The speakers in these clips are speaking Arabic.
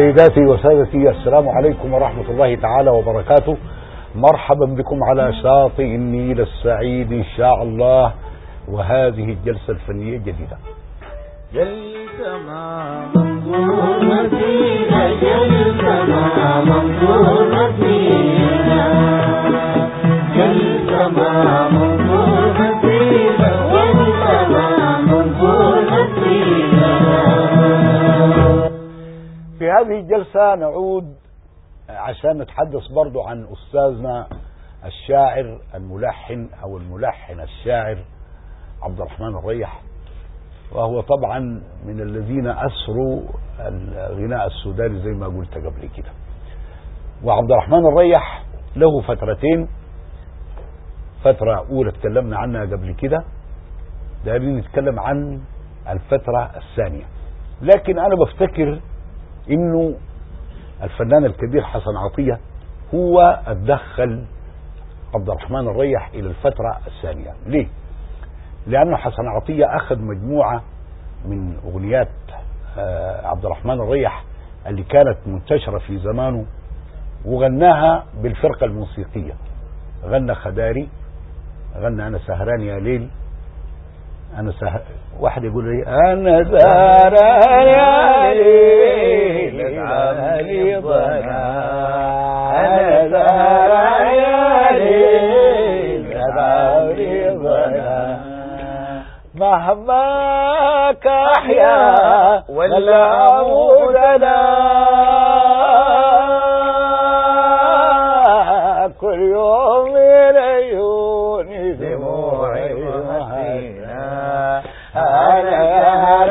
سيداتي وسادتي، السلام عليكم ورحمة الله تعالى وبركاته. مرحبا بكم على شاطئ النيل السعيد إن شاء الله، وهذه الجلسة الفنية الجديدة. جلسة مع منظور مدينة، جلسة مع منظور مدينة، جلسة مع منظور مدينة، جلسة مع منظور مدينة. في هذه الجلسة نعود عشان نتحدث برضو عن أستاذنا الشاعر الملحن أو الملحن الشاعر عبد الرحمن الريح، وهو طبعا من الذين أسروا الغناء السوداني زي ما قلت قبل كده. وعبد الرحمن الريح له فترتين، فترة أولى تكلمنا عنها قبل كده، دايرين نتكلم عن الفترة الثانية. لكن أنا بفتكر إنه الفنان الكبير حسن عطية هو أدخل عبد الرحمن الريح إلى الفترة الثانية. ليه؟ لأنه حسن عطية أخذ مجموعة من أغنيات عبد الرحمن الريح اللي كانت منتشرة في زمانه وغناها بالفرقة الموسيقية. غنى خداري، غنى أنا سهران يا ليل، واحد يقول لي أنا سهران يا ليل لي ضنا، أنا سهران يا ليل لي ضنا، مهما كحيا ولا أموتنا، كل يوم من عيوني دموعي وحزنا، أنا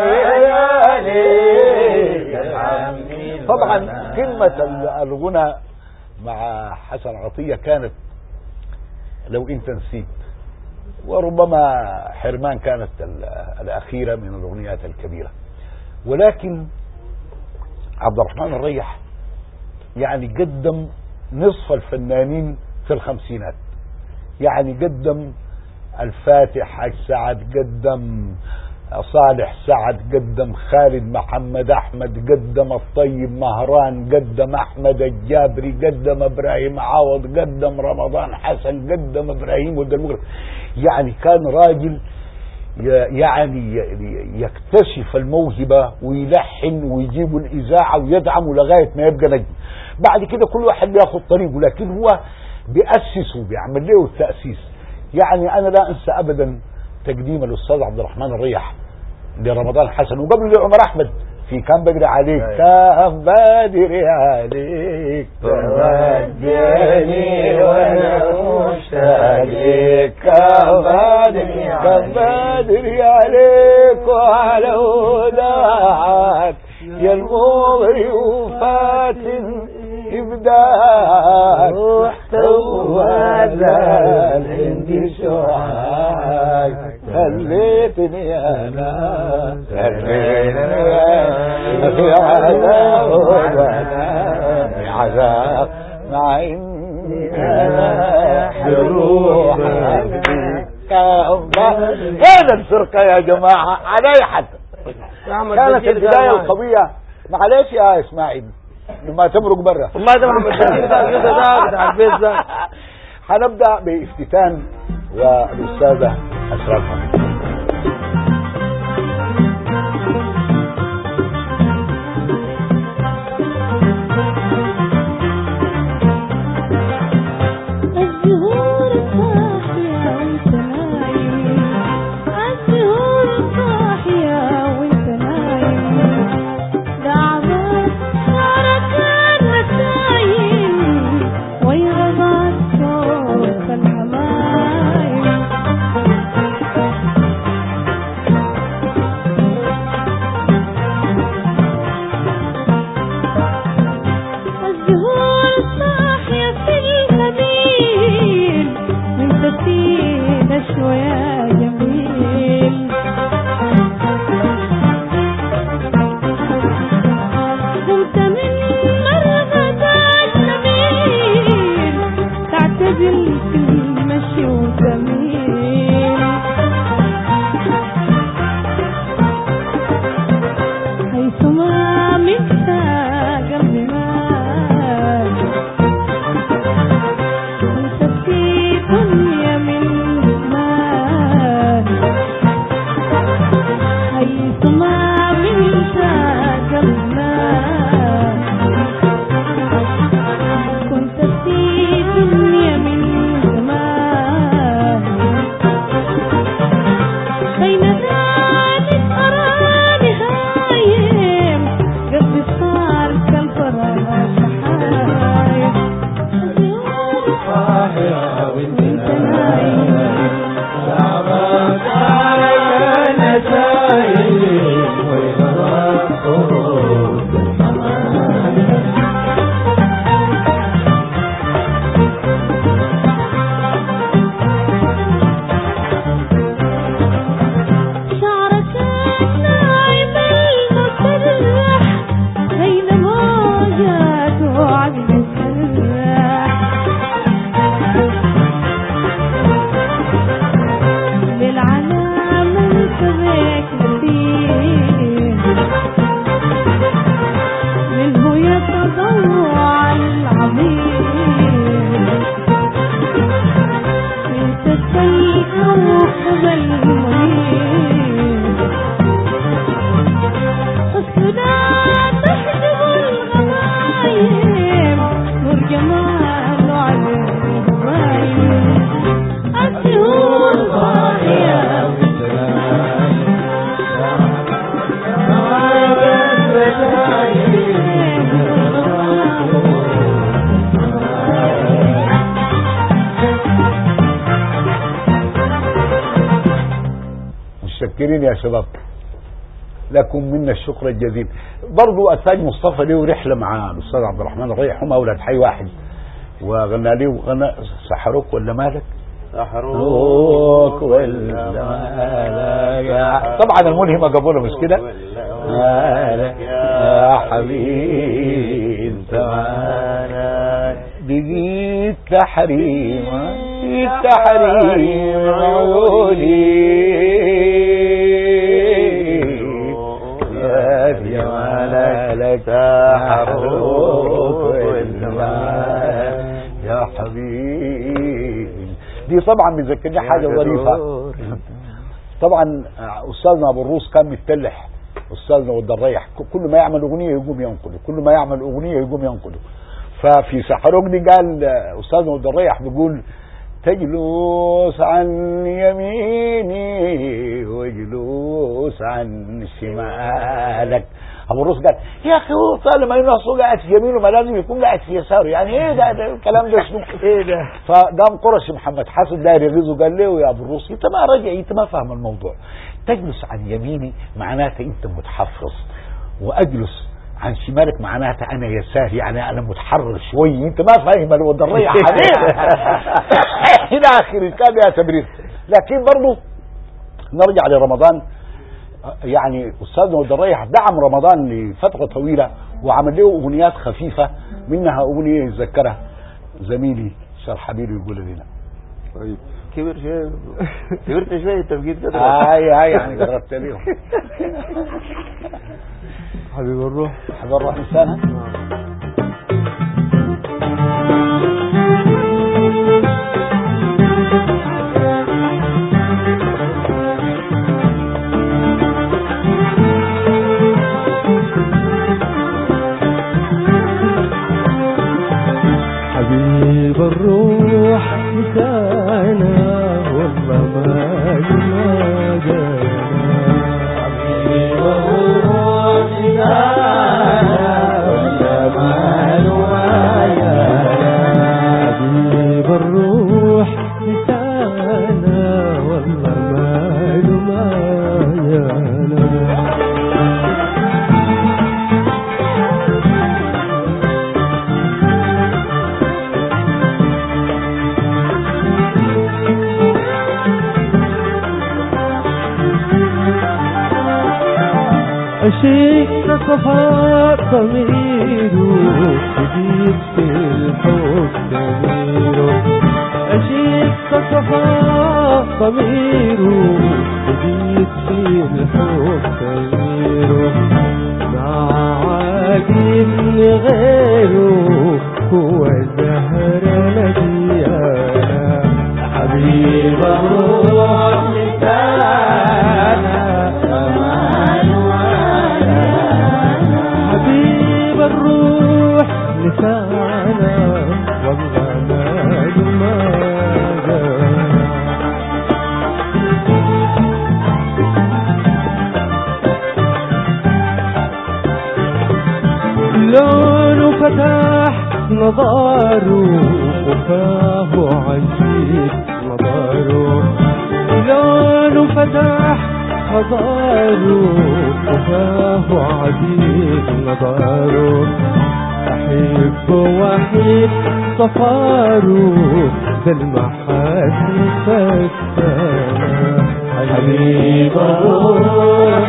طبعا كلمة الغنى مع حسن عطية كانت لو انت نسيت، وربما حرمان كانت الأخيرة من الأغنيات الكبيرة. ولكن عبد الرحمن الريح يعني قدم نصف الفنانين في الخمسينات، يعني قدم الفاتح حاج سعد، قدم صالح سعد، قدم خالد محمد أحمد، قدم الطيب مهران، قدم أحمد الجابري، قدم إبراهيم عوض، قدم رمضان حسن، قدم إبراهيم ولد المغرب. يعني كان راجل يعني يكتشف الموهبة ويلحن ويجيب الإذاعة ويدعم لغاية ما يبقى نجم. بعد كده كل واحد بياخد طريقه، لكن هو بيأسسه، بيعمل له التأسيس. يعني أنا لا أنسى أبدا تقديم الأستاذ عبد الرحمن الريح لرمضان حسن، وقبل لعمر أحمد في كان بدري عليك، كان بدري عليك توديني وأنا مشتاق، كان بدري عليك وعلى هداك يا المغري وفات إبداك، رحت وزال عندي شعاك، خليتني أنا في عذاب وبناني عذاب، مع إني أنا بروحك هذا الفرقة يا جماعة علي حتى كانت البداية القوية. معلش يا إسماعيل لما تمرق برا ما ده محمد بشير ده البيت ده. هنبدأ بافتتان والأستاذة أسرار محمد. وانت نايم شعبك على نسايم ويغرق خروج شعرك نايم المسرح بين موجات وعقل السرح للعالم انتبهك فيه منه يتضوع العظيم انت السيء وقبل المريض لا تحجب الغمايم نور جمال على الهوايم السهول ضاحية متشكرين يا شباب، لكم منا الشكر الجزيل. برضو التاج مصطفى له رحله مع الاستاذ عبد الرحمن الريح، هم اولاد حي واحد، وغنى له غنى سحروك ولا مالك سحروك ولا مالك. طبعا الملهمه قبوله مش كده، مالك يا حبيبي انت مالك بقيت تحريم التحريم عيوني يا مالك تحرك يا حبيبي. دي طبعا بتذكرني حاجه ظريفه. طبعا استاذنا ابو الروس كان متلح، استاذنا والضريح كل ما يعمل اغنيه يقوم ينقله، كل ما يعمل اغنيه يقوم ينقله. ففي سحروك دي قال استاذنا والضريح بيقول تجلس عن يميني وجلوس عن شمالك. ابو الروس قال يا اخي هو طالما انه قاعد في يمينه ما لازم يكون قاعد في يساره، يعني ايه ده الكلام ده شنو ايه ده؟ فقام قرش محمد حسن داير يغيظه قال له يا ابو الروس انت ما راجع، انت ما فاهم الموضوع. تجلس عن يميني معناته انت متحفظ، واجلس عن شمالك معناته انا يساري، يعني انا متحرر شوي، انت ما فاهم الوضريه يا حبيبي. الى اخره كان يا تبرير. لكن برضه نرجع لرمضان، يعني استاذنا والضريح دعم رمضان لفتره طويله وعمل له اغنيات خفيفه، منها اغنيه يتذكرها زميلي شرحبيل يقول لنا. طيب كبر شويه كبرت شويه انت بقيت كده. هاي يعني قربت ليهم. حبيب الروح حبيب الروح انسانها. حبيب الروح لسانا والله ما جانا. حبيب الروح لسانا والله ما جانا. حبيب الروح لسانا والله ما جانا. عشيق صفاء ضميره جديد في الحب تغيره. عشيق صفاء ضميره جديد في الحب تغيره. مع عاقل غيره هو زهر مديانا. حبيب الروح لسانا حبيب الروح لسانا والله ما جانا. لونه فتح نظاره فتح خضاره وفاه عديد نظاره أحب وحيد صفاره ذا المحاسن فتانه حبيب الروح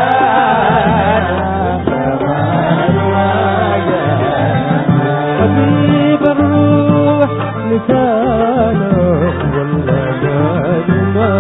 حبيب الروح لسانه ولا ما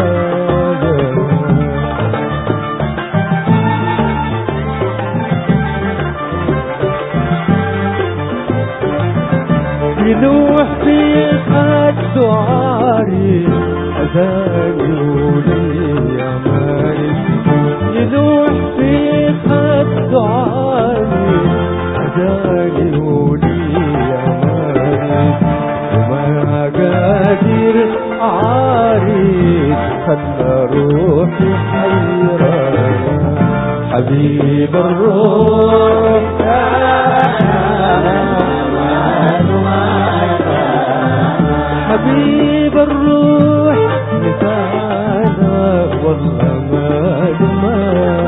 يلوح في خد عاري أذاني ولي أماني يلوح في خد عاري أذاني ولي أماني وما قادر عاري خلى روحي حيران حبيب الروح حبيب الروح مثالا والله ما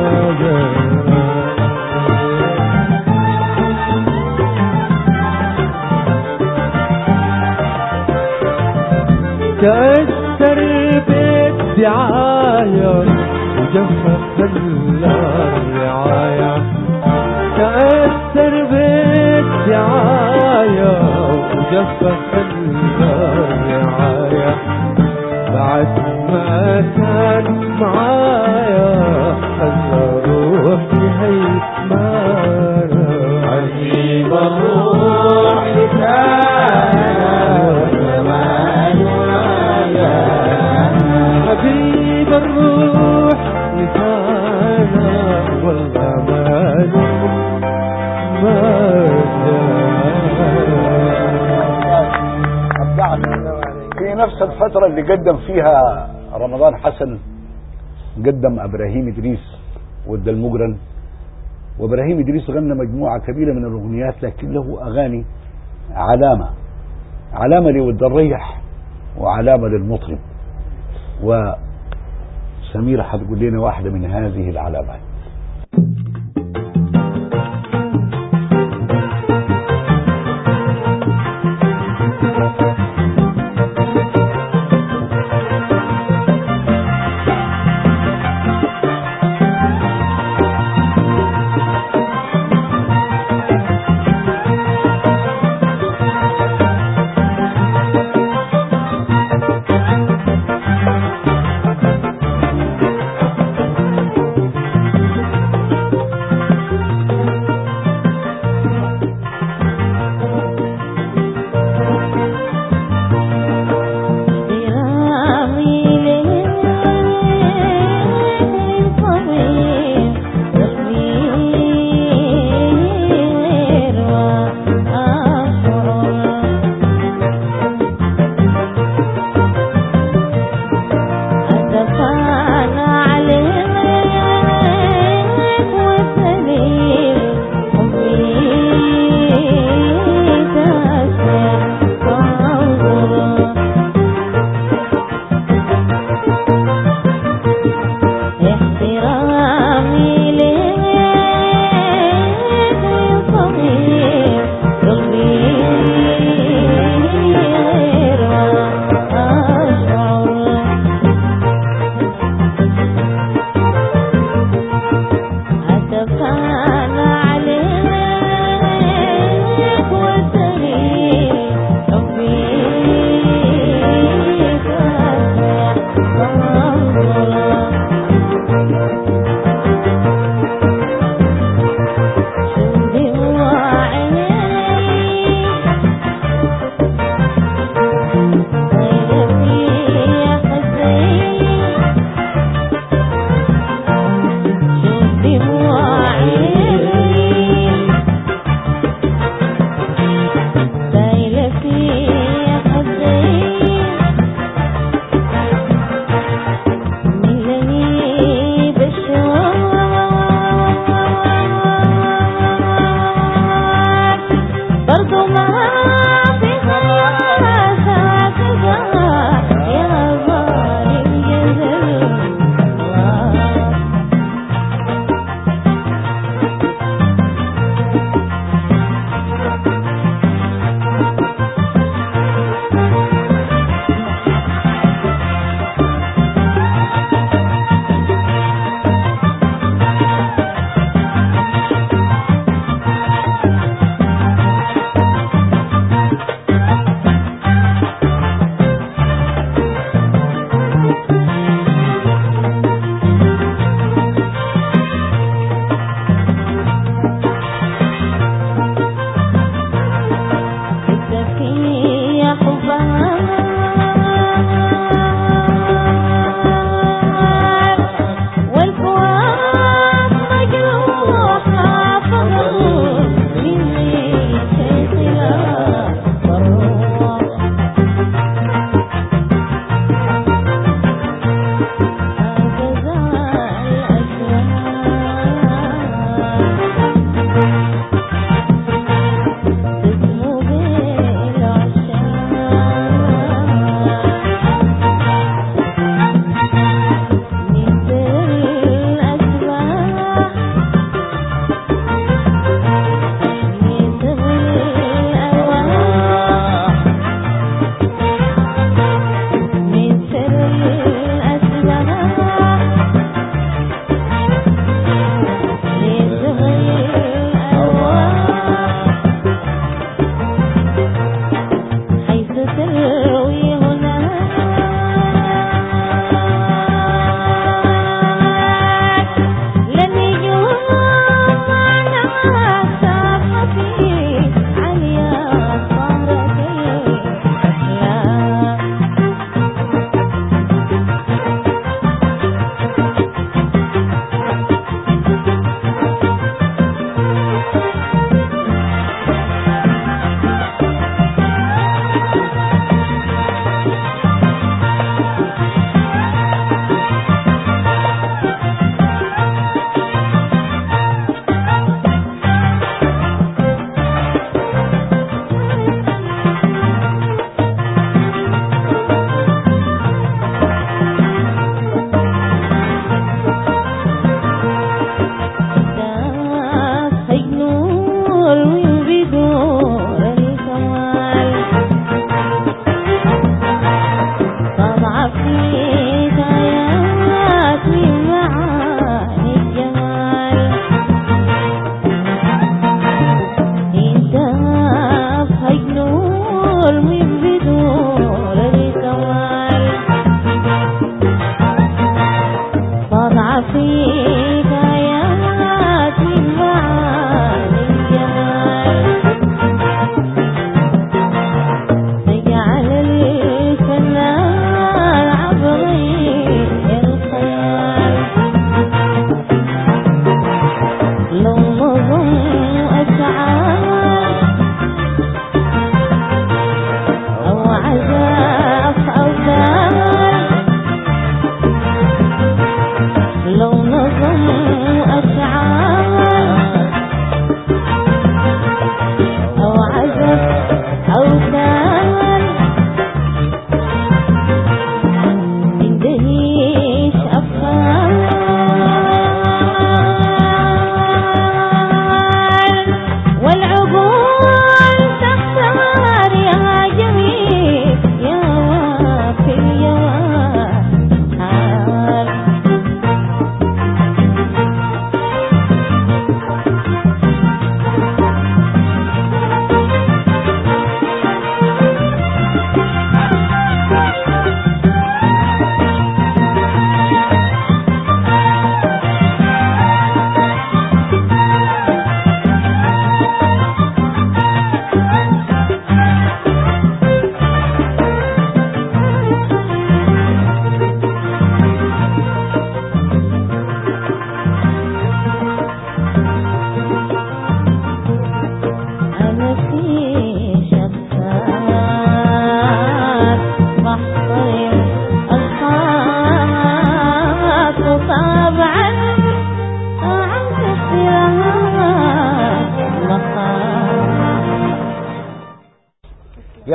تأثر بالدعاية وجفف الرعاية تأثر بالدعاية وجفف الرعاية بعد ما كان معايا خلى روحي هيمانة عجيب الروح حبيب الروح لسانا والله ما في نفس الفترة اللي قدم فيها رمضان حسن قدم ابراهيم ادريس وادى المجرن، وابراهيم ادريس غنى مجموعة كبيرة من الاغنيات، لكن له اغاني علامة لود الريح وعلامة للمطرب، وسميرة حتقول لنا واحدة من هذه العلامات.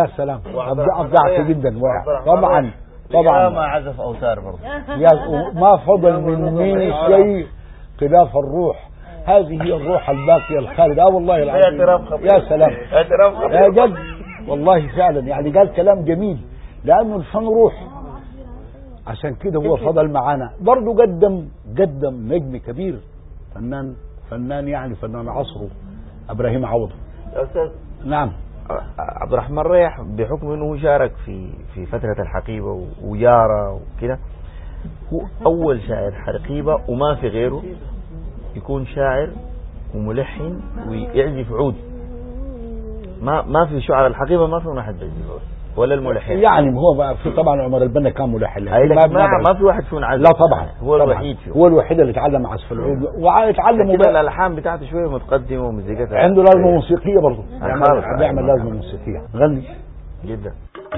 يا سلام أبدعت جدا طبعا ما عزف أوتار برضه. ما فضل مني شيء خلاف الروح. هذه هي الروح الباقية الخالدة. والله العظيم يا سلام يا جد والله فعلا. يعني قال كلام جميل لأنه الفن روح، عشان كده هو فضل معانا. برضه قدم نجم كبير، فنان يعني فنان عصره، إبراهيم عوض. يا أستاذ نعم. عبد الرحمن ريح بحكم أنه شارك في فترة الحقيبة ويارا وكده، هو أول شاعر حقيبة وما في غيره يكون شاعر وملحن ويعزف عود. ما في شعراء الحقيبة ما في واحد بيعزف عود ولا الملحن. يعني هو بقى في طبعا عمر البنا كان ملحن، ما في واحد فيهم عزف. لا طبعا هو الوحيد فيهم. هو الوحيد اللي اتعلم عزف العود واتعلم الالحان بتاعته شويه متقدمه ومزيكتها عنده لازمه موسيقيه برضه، بيعمل لازمه موسيقيه. غني جدا.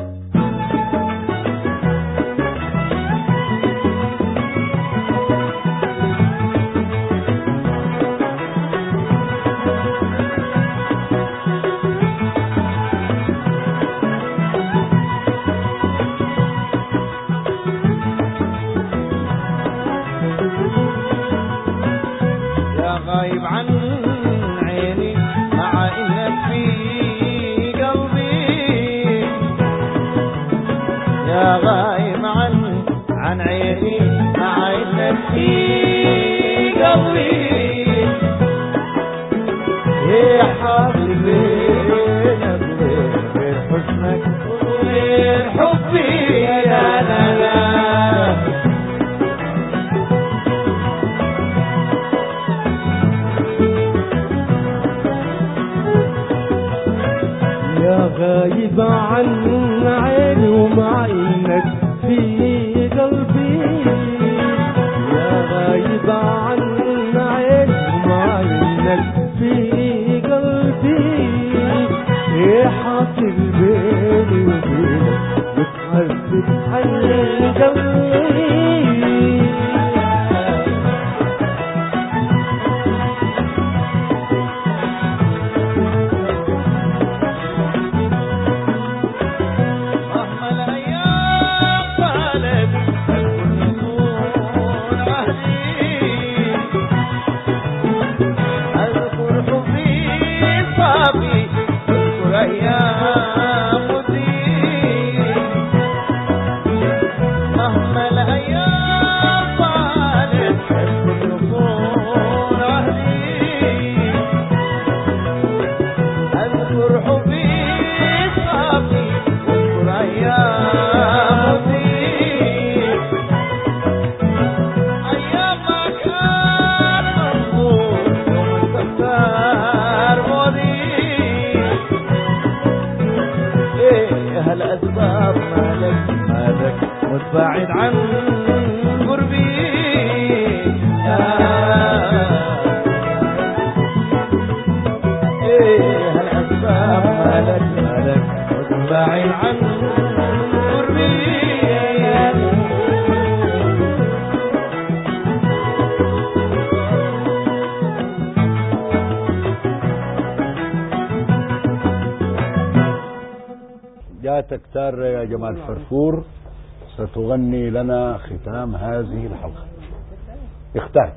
غايب عن عيني مع انك في قلبي، يا غايب عن عيني مع انك في قلبي، يا حبيبي غير حزنك وغير حبي يا لا غايب عن عيني ومع انك في قلبي، يا غايب عن عيني ومع انك في قلبي، يا حاصل بيني وبينك متعذب عن قلبي. بعد عن قربي ايه هالاسباب مالك بعد عن قربي. جاتك تار يا جمال فرفور ستغني لنا ختام هذه الحلقة. اختار.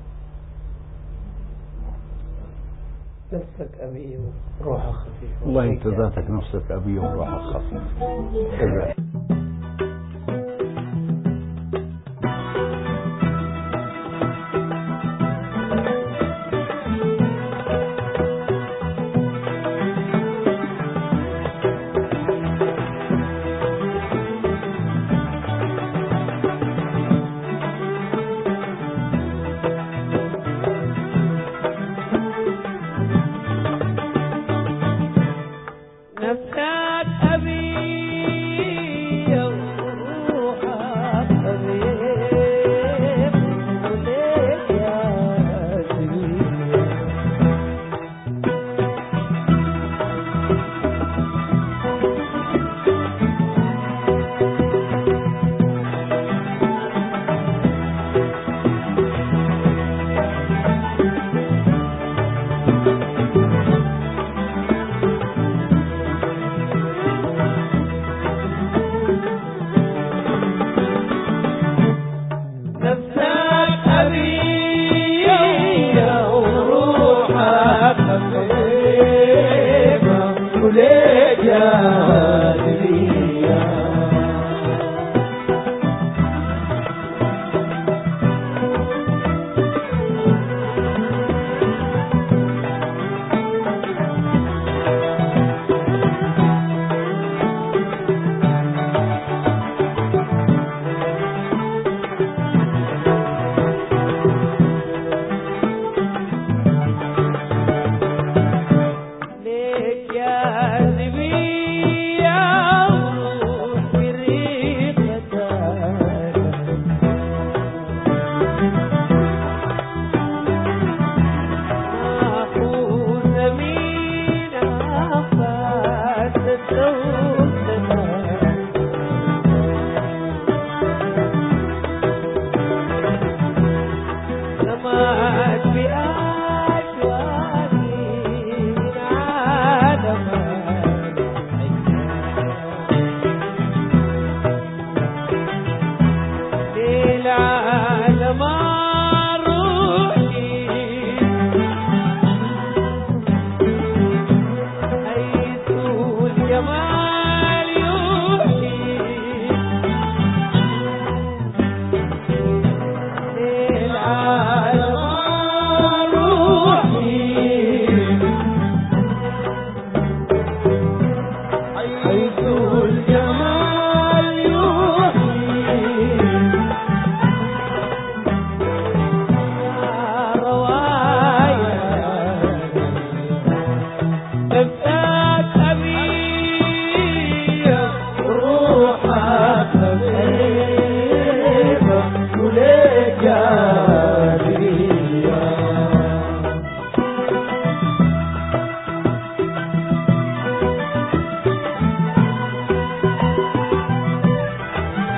نفسك أبي وروحك خفيف. والله انت ذاتك نفسك أبي وروحك خفيف. نفسك أبي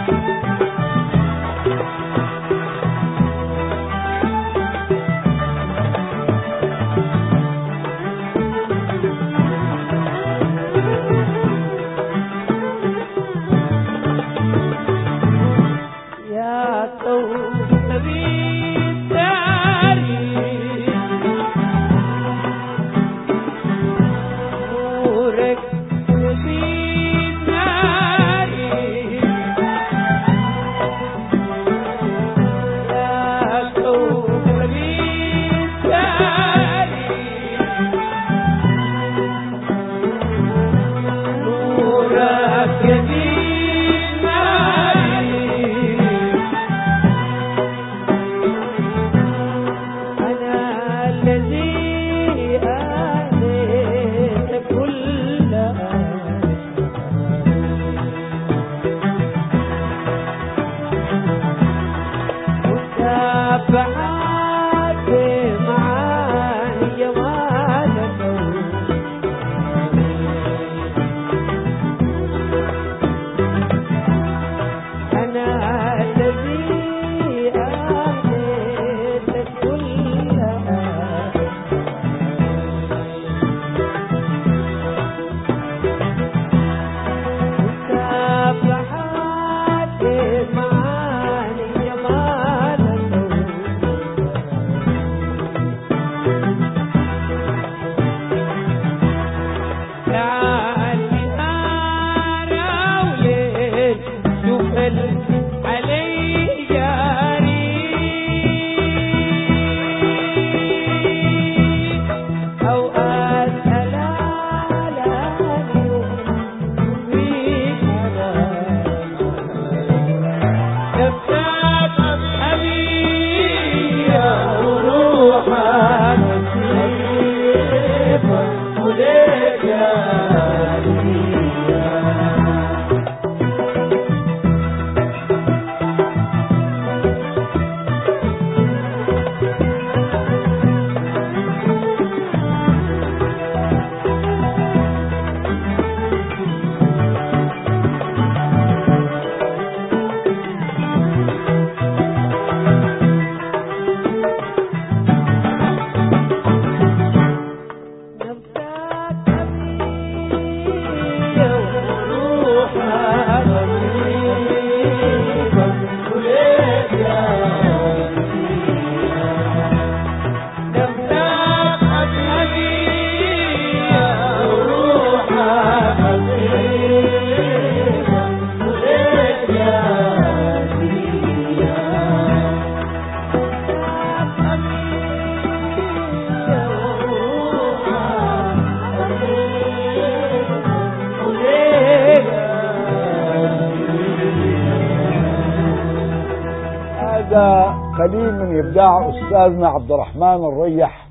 قليل من إبداع أستاذنا عبد الرحمن الريح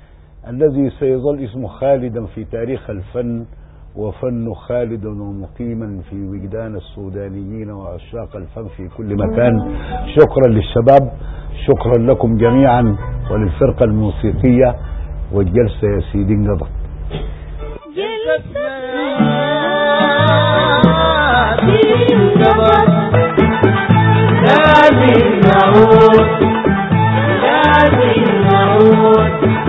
الذي سيظل اسمه خالدا في تاريخ الفن، وفنه خالدا ومقيما في وجدان السودانيين وعشاق الفن في كل مكان. شكرا للشباب، شكرا لكم جميعا وللفرقة الموسيقية، والجلسة يا سيدي انقضت. لازم نعود